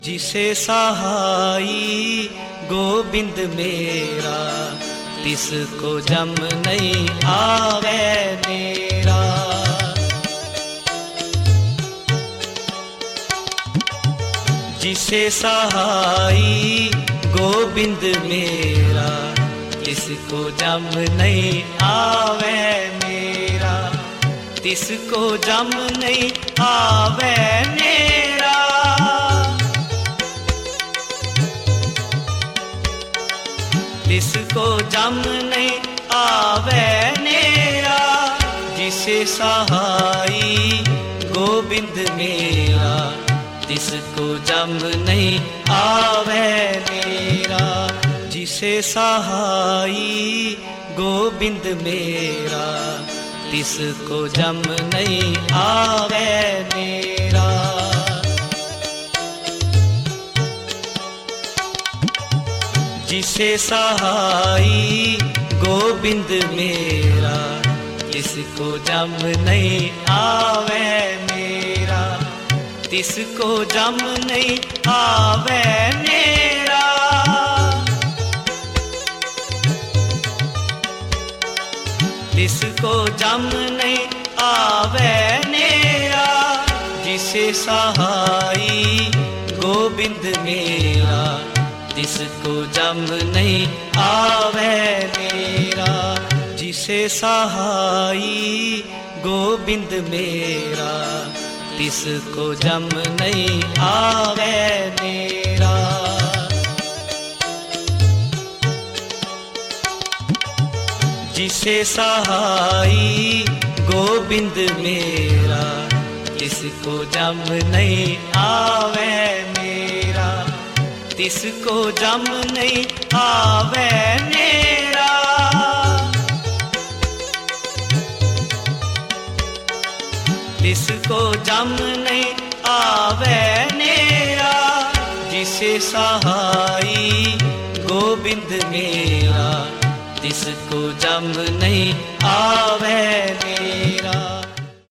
जिसे सहाई गोबिंद मेरा, तिसको जम नहीं आवे मेरा। जिसे सहाई गोबिंद मेरा, तिसको जम नहीं आवे मेरा। तिसको जम नहीं आवे मेरा। तिसको जम नहीं आवे मेरा। जिसे सहाई गोबिंद मेरा, तिसको जम नहीं आवे मेरा। जिसे सहाई गोबिंद मेरा, तिसको जम नहीं आवे मेरा। जिसे सहाई गोबिंद मेरा, तिसको जम नहीं आवे मेरा। तिसको जम नहीं आवे मेरा। तिसको जम नहीं आवे मेरा। जिसे सहाई गोबिंद मेरा, तिसको जम नहीं आवे मेरा। जिसे सहाई गोबिंद मेरा, तिसको जम नहीं आवे मेरा। जिसे सहाई गोबिंद मेरा, तिसको जम नहीं आवे मेरा। तिसको जम नहीं आवे मेरा। तिसको जम नहीं आवे मेरा। जिसे सहाई गोबिंद मेरा, तिसको जम नहीं आवे मेरा।